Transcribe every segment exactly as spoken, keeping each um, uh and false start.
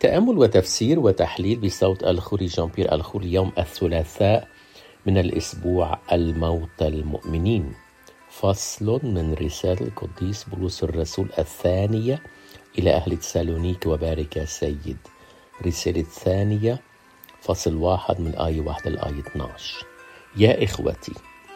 تأمل وتفسير وتحليل بصوت الخوري جان بيير الخوري يوم الثلاثاء من الأسبوع الموتى المؤمنين. فصل من رسالة القديس بولس الرسول الثانية إلى أهل تسالونيك وبارك سيد. رسالة الثانية فصل واحد من آية واحدة لآية اثناشر. يا إخوتي،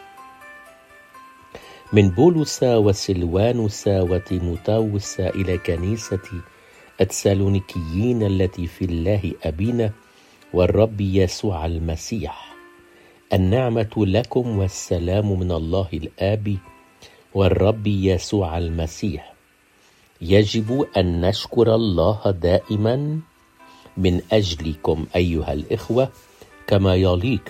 من بولس وسلوانوس وتيموتاوس إلى كنيسة التسالونيكيين التي في الله أبينا والرب يسوع المسيح، النعمة لكم والسلام من الله الآب والرب يسوع المسيح. يجب أن نشكر الله دائما من أجلكم أيها الإخوة كما يليق،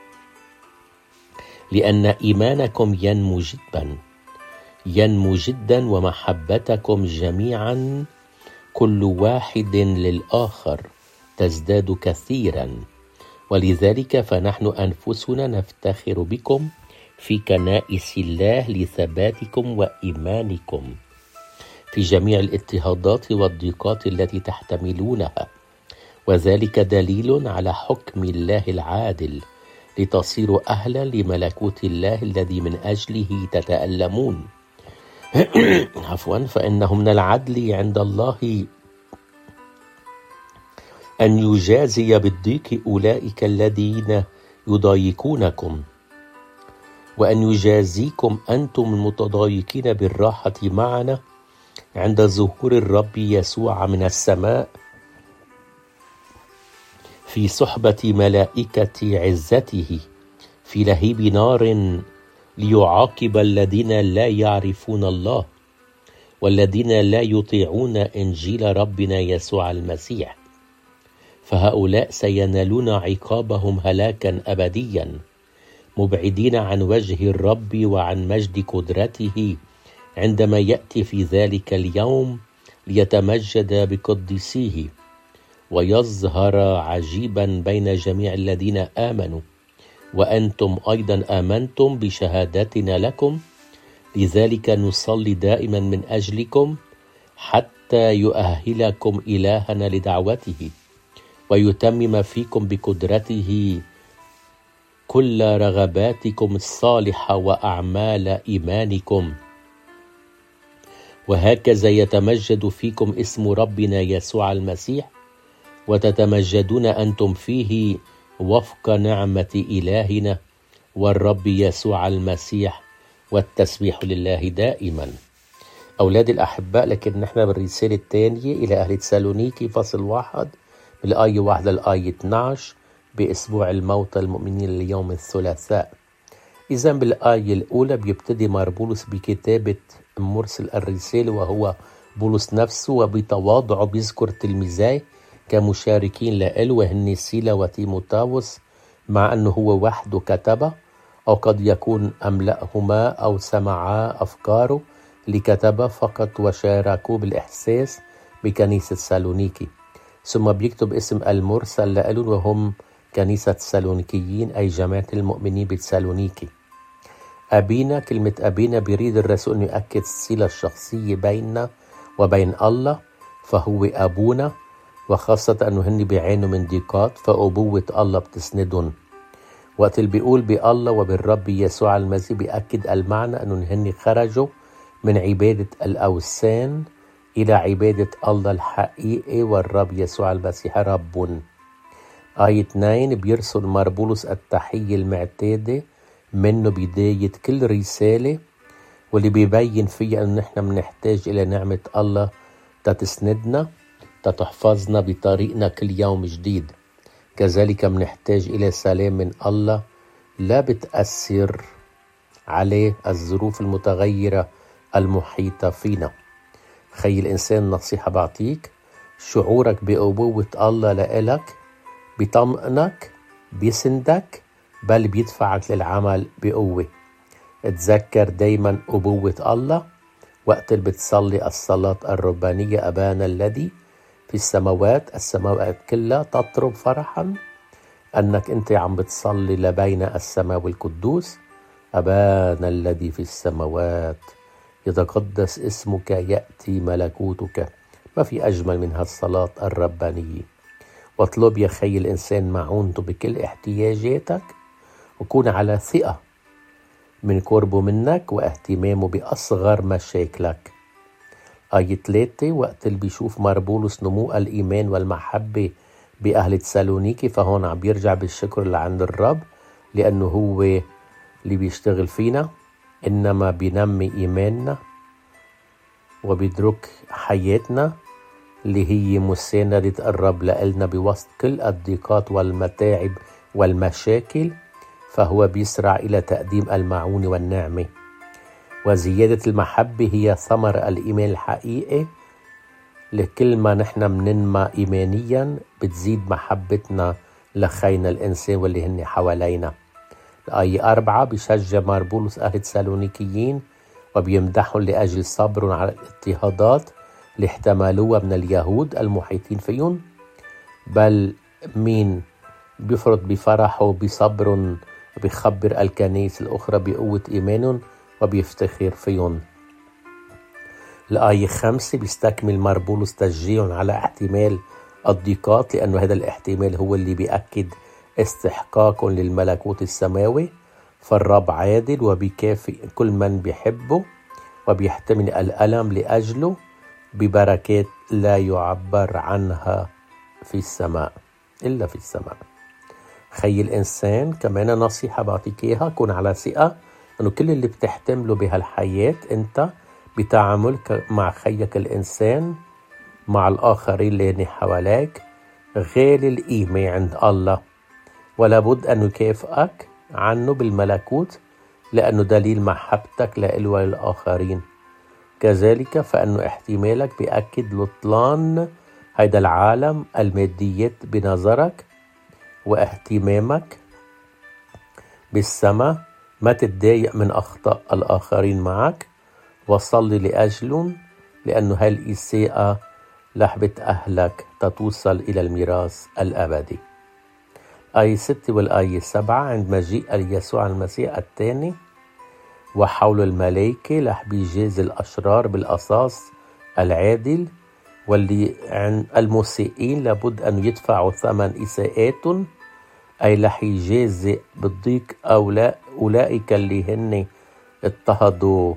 لأن إيمانكم ينمو جدا ينمو جدا ومحبتكم جميعا كل واحد للآخر تزداد كثيرا، ولذلك فنحن أنفسنا نفتخر بكم في كنائس الله لثباتكم وإيمانكم في جميع الاضطهادات والضيقات التي تحتملونها، وذلك دليل على حكم الله العادل لتصيروا أهلا لملكوت الله الذي من أجله تتألمون. عفوا فإنه من العدل عند الله أن يجازي بالضيق أولئك الذين يضايقونكم، وأن يجازيكم أنتم المتضايقين بالراحة معنا عند ظهور الرب يسوع من السماء في صحبة ملائكة عزته في لهيب نار، ليعاقب الذين لا يعرفون الله والذين لا يطيعون إنجيل ربنا يسوع المسيح، فهؤلاء سينالون عقابهم هلاكا أبديا، مبعدين عن وجه الرب وعن مجد قدرته عندما يأتي في ذلك اليوم ليتمجد بقديسيه ويظهر عجيبا بين جميع الذين آمنوا، وأنتم أيضا آمنتم بشهادتنا لكم. لذلك نصلي دائما من أجلكم حتى يؤهلكم إلهنا لدعوته ويتمم فيكم بقدرته كل رغباتكم الصالحة وأعمال إيمانكم، وهكذا يتمجد فيكم اسم ربنا يسوع المسيح، وتتمجدون أنتم فيه وفق نعمة إلهنا والرب يسوع المسيح، والتسبيح لله دائما. أولاد الأحباء، لكن نحن بالرسالة الثانية إلى أهل تسالونيكي فصل واحد من الآية واحدة للآية اثناشر بأسبوع الموتى المؤمنين اليوم الثلاثاء. إذا بالآية الأولى بيبتدي مار بولس بكتابة مرسل الرسالة وهو بولس نفسه، وبتواضعه بيذكر تلميذيه كمشاركين له وهن سيلا وتيموتاوس، مع أنه هو وحده كتبه، أو قد يكون أملأهما أو سمعا أفكاره لكتبه فقط وشاركوا بالإحساس بكنيسة سالونيكي. ثم بيكتب اسم المرسل لألون وهم كنيسة سالونيكيين، أي جماعة المؤمنين بتسالونيكي. أبينا، كلمة أبينا بيريد الرسول أن يؤكد الصلة الشخصية بيننا وبين الله، فهو أبونا، وخاصة أنه هن بيعانوا من ضيقات فأبوة الله بتسندهم. وقت اللي بيقول بالله وبالرب يسوع المسيح بيأكد المعنى أنه هن خرجوا من عبادة الأوثان إلى عبادة الله الحقيقي والرب يسوع المسيح رب. آية اثنين بيرسل مار بولس التحية المعتادة منه بداية كل رسالة، واللي بيبين فيها أنه نحن منحتاج إلى نعمة الله تتسندنا تتحفظنا بطريقنا كل يوم جديد. كذلك منحتاج إلى سلام من الله لا بتأثر عليه الظروف المتغيرة المحيطة فينا. خي الإنسان، نصيحة بعطيك، شعورك بأبوة الله لإلك بيطمئنك بيسندك بل بيدفعك للعمل بقوة. اتذكر دايما أبوة الله وقت اللي بتصلي الصلاة الربانية: أبانا الذي في السماوات. السماوات كلها تطرب فرحا أنك أنت عم بتصلي لبين السماء والقدوس: أبانا الذي في السماوات يتقدس اسمك، يأتي ملكوتك. ما في أجمل من هالصلاة الربانية. واطلب يا خي الإنسان معونته بكل احتياجاتك، وكون على ثقة من قربه منك واهتمامه بأصغر مشاكلك. آية ثلاثة، وقت اللي بيشوف مربولس نمو الإيمان والمحبة بأهل تسالونيكي، فهون عم بيرجع بالشكر لعند الرب، لأنه هو اللي بيشتغل فينا، إنما بينمي إيماننا وبيدرك حياتنا اللي هي مساندة الرب لنا بوسط كل الضيقات والمتاعب والمشاكل، فهو بيسرع إلى تقديم المعونة والنعمة. وزيادة المحبة هي ثمر الإيمان الحقيقي. لكل ما نحن مننمى إيمانيا بتزيد محبتنا لخينا الإنسان واللي هن حوالينا. الآية أربعة، بيشجع مربولس أهل تسالونيكيين وبيمدحهم لأجل صبرهم على الاضطهادات اللي احتملوها من اليهود المحيطين فيهم، بل مين بيفرط بفرحه بصبر بيخبر الكنائس الأخرى بقوة إيمانهم وبيفتخر فيهم. الآية خمسة، بيستكمل مربولس تشجيعهم على احتمال الضيقات، لأنه هذا الاحتمال هو اللي بيأكد استحقاقهم للملكوت السماوي. فالرب عادل وبيكافئ كل من بيحبه وبيحتمل الألم لأجله ببركات لا يعبر عنها في السماء إلا في السماء. خي الإنسان كمان نصيحة بعطيك إياها، كون على ثقة أنه كل اللي بتحتمله بهالحياة أنت بتعاملك مع خيك الإنسان مع الآخرين اللي حواليك غالي القيمة عند الله، ولا بد أن يكافئك عنه بالملكوت، لأنه دليل محبتك له وللآخرين. كذلك فإنه احتمالك بيأكد لطلان هيدا العالم الماديات بنظرك، واهتمامك بالسماء. ما تتضايق من أخطاء الآخرين معك، وصلي لأجلهم، لأنه هالإساءة رح بتأهلك تتوصل إلى الميراث الأبدي. آية ستة والآية سبعة، عند مجيء يسوع المسيح الثاني وحول الملائكة رح بيجازي الأشرار بالقصاص العادل، واللي عن المسيئين لابد أن يدفعوا ثمن إساءاتهم، أي رح يجازي بالضيق أولئك اللي هن اضطهدوا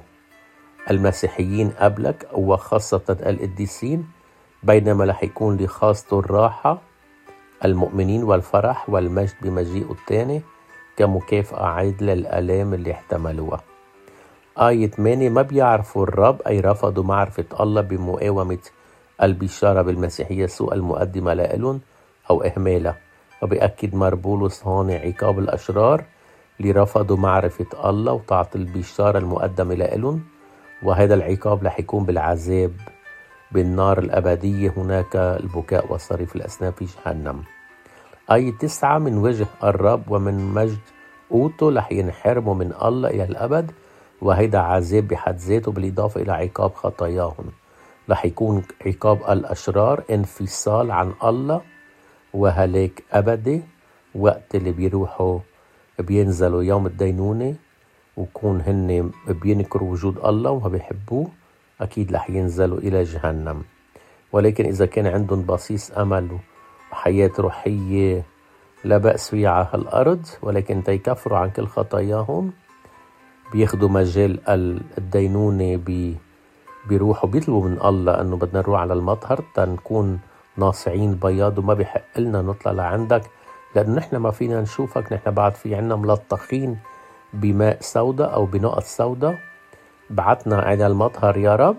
المسيحيين قبلك وخاصة القديسين، بينما رح يكون لخاصته الراحة المؤمنين والفرح والمجد بمجيئه الثاني كمكافأة عادلة للآلام اللي احتملوها. آية ثمانية، ما بيعرفوا الرب، أي رفضوا معرفة الله بمقاومة البشارة بالمسيح يسوع المقدمة لهم أو إهمالها. وبأكد مربولس هون عقاب الأشرار اللي رفضوا معرفة الله وطاعة البشارة المقدمة لهم، وهذا العقاب رح يكون بالعذاب بالنار الأبدية، هناك البكاء وصريف الأسنان في جهنم. آية تسعة، من وجه الرب ومن مجد قوته رح ينحرموا من الله إلى الأبد، وهيدا عذاب بحد ذاته بالإضافة إلى عقاب خطاياهم. رح يكون عقاب الأشرار انفصال عن الله وهلاك أبدي، وقت اللي بيروحوا بينزلوا يوم الدينونة وكون هن بينكروا وجود الله وما بيحبوه، أكيد رح ينزلوا إلى جهنم. ولكن إذا كان عندهم بصيص أمل وحياة روحية لا بأس فيها على هالأرض، ولكن تيكفروا عن كل خطاياهم بياخدوا مجال الدينونة، بي بيروحوا بيطلبوا من الله أنه بدنا نروح على المطهر تنكون ناصعين بياض، وما بيحق لنا نطلع لعندك لأنه نحن ما فينا نشوفك، نحن بعد في عنا ملطخين بماء سوداء أو بنقط سوداء. بعتنا على المطهر يا رب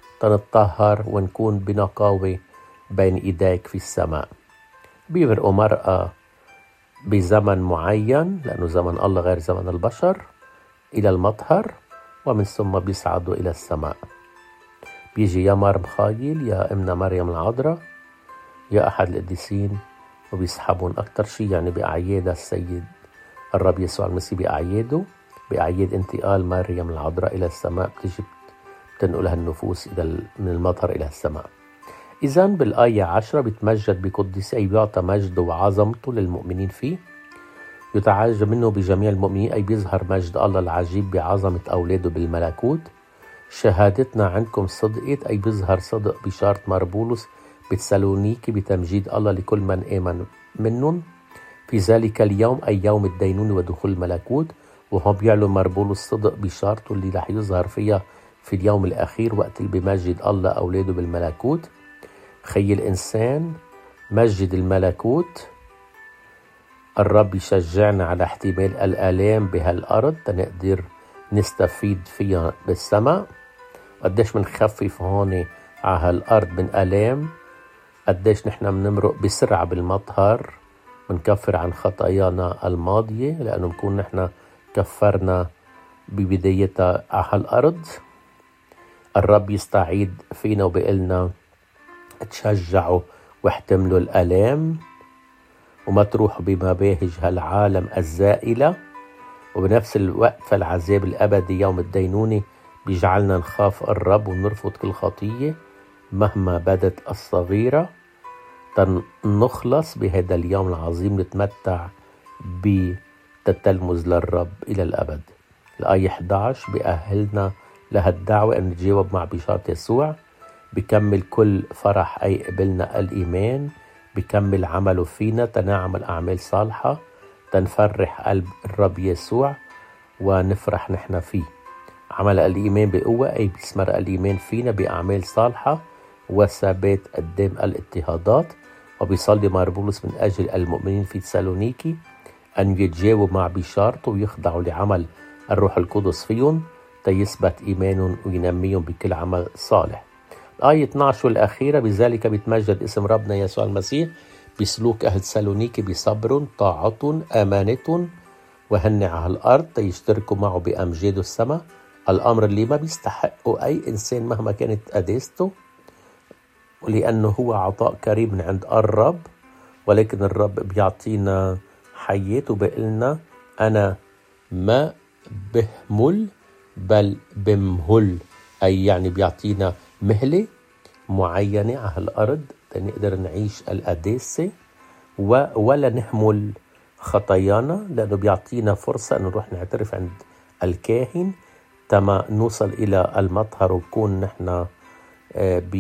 تنطهر ونكون بنقاوة بين إيديك في السماء. بيمرقوا مرأة بزمن معين لأنه زمن الله غير زمن البشر إلى المطهر، ومن ثم بيصعدوا إلى السماء. بيجي يا مار مخايل يا إمنا مريم العذراء يا أحد القديسين وبيسحبون أكتر شيء، يعني بأعياد السيد الرب يسوع المسيح، بأعياده بأعياد انتقال مريم العذراء إلى السماء بتجي بتنقلها النفوس إلى من المطهر إلى السماء. إذن بالآية عشرة بتمجد بقدسه، أي بيعطى مجده وعظمته للمؤمنين فيه، يتعجب منه بجميع المؤمنين، أي بيظهر مجد الله العجيب بعظمة أولاده بالملكوت. شهادتنا عندكم صدقت، أي بيظهر صدق بشارة مربولس بتسالونيكي بتمجيد الله لكل من آمن منهم في ذلك اليوم، أي يوم الدينون ودخول الملكوت. وهو بيعلن مربول الصدق بشارته اللي رح يظهر فيها في اليوم الأخير، وقت اللي بمجد الله أولاده بالملكوت. خي الإنسان مجد الملكوت. الرب يشجعنا على احتمال الآلام بهالأرض تنقدر نستفيد فيها بالسماء. قديش منخفف هون على هالأرض من آلام، قديش نحن بنمرق بسرعة بالمطهر، منكفر عن خطايانا الماضية، لأنه نكون نحن كفرنا ببدايتها على هالأرض. الرب يستعيد فينا وبقلنا تشجعوا واحتملوا الآلام، وما تروحوا بمباهج هالعالم الزائلة. وبنفس الوقت فالعذاب الأبدي يوم الدينونة بيجعلنا نخاف الرب ونرفض كل خطية مهما بدت الصغيرة، تنخلص بهذا اليوم العظيم نتمتع بتتلمذ للرب إلى الأبد. الآية إحدى عشر بأهلنا لهالدعوة أن نتجاوب مع بشارة يسوع. بكمل كل فرح أي قبلنا الإيمان، بكمل عمله فينا تنعمل أعمال صالحة تنفرح قلب الرب يسوع ونفرح نحن فيه. عمل الإيمان بقوة أي بيثمر الإيمان فينا بأعمال صالحة وثبات قدام الاضطهادات. وبيصلي مربولس من أجل المؤمنين في تسالونيكي أن يتجاوبوا مع بشارته ويخضعوا لعمل الروح القدس فيهم تيثبت إيمانهم وينميهم بكل عمل صالح. الآية اثني عشر الأخيرة بذلك بيتمجد اسم ربنا يسوع المسيح بسلوك أهل تسالونيكي بصبر طاعة أمانة وهن على الأرض تيشتركوا معه بأمجاد السماء، الأمر اللي ما بيستحقه أي إنسان مهما كانت قداسته، ولأنه هو عطاء كريم من عند الرب. ولكن الرب بيعطينا حياة وبقلنا أنا ما بهمل بل بمهل، أي يعني بيعطينا مهلة معينة على الأرض نقدر نعيش القداسة ولا نهمل خطايانا، لأنه بيعطينا فرصة أن نروح نعترف عند الكاهن تما نوصل إلى المطهر ونكون نحن ب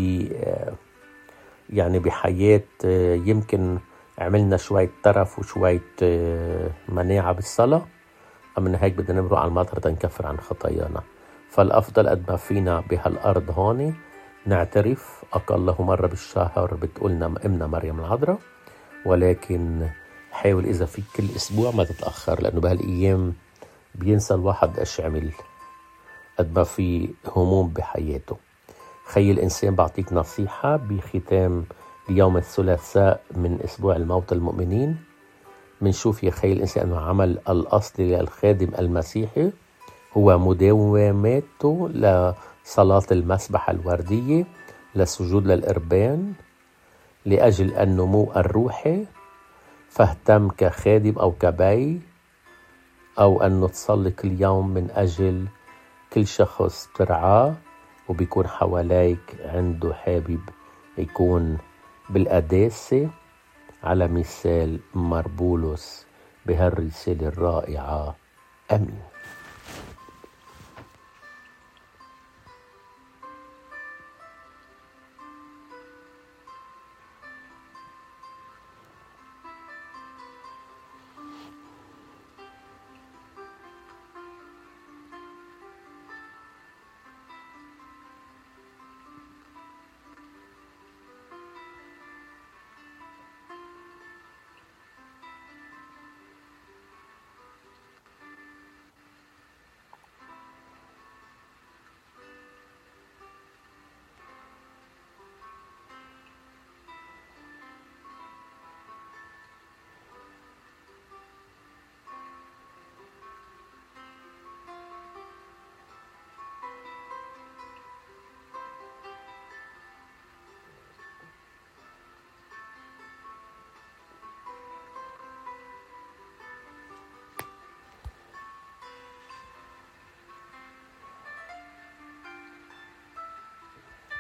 يعني بحياة يمكن عملنا شوية ترف وشوية مناعة بالصلاة، من هيك بدنا نمرق على المطهر تنكفر عن خطايانا. فالأفضل قد ما فينا بهالأرض هون نعترف أقله مرة بالشهر بتقولنا أمنا مريم العذراء، ولكن حاول إذا فيك كل أسبوع ما تتأخر، لأنه بهالأيام بينسى الواحد إيش عمل قد ما في هموم بحياته. خي الإنسان بعطيك نصيحة بختام اليوم الثلاثاء من أسبوع الموت المؤمنين. منشوف يا خي الإنسان أنه عمل الأصل للخادم المسيحي هو مداوماته لصلاة المسبح الوردية، للسجود للإربان، لأجل النمو الروحي. فاهتم كخادم أو كبي أو أنه تصلي كل يوم من أجل كل شخص ترعاه وبيكون حواليك عنده حابب يكون بالقداسة على مثال مربولس بهالرسالة الرائعة. آمين.